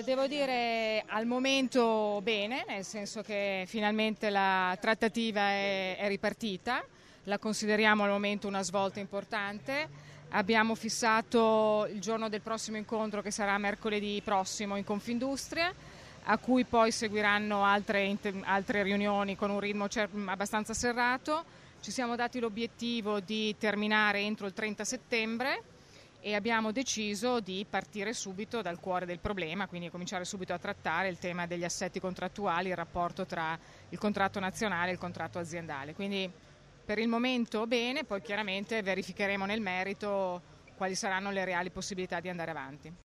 Devo dire al momento bene, nel senso che finalmente la trattativa è ripartita, la consideriamo al momento una svolta importante. Abbiamo fissato il giorno del prossimo incontro, che sarà mercoledì prossimo in Confindustria, a cui poi seguiranno altre riunioni con un ritmo abbastanza serrato. Ci siamo dati l'obiettivo di terminare entro il 30 settembre e abbiamo deciso di partire subito dal cuore del problema, quindi cominciare subito a trattare il tema degli assetti contrattuali, il rapporto tra il contratto nazionale e il contratto aziendale. Quindi per il momento bene, poi chiaramente verificheremo nel merito quali saranno le reali possibilità di andare avanti.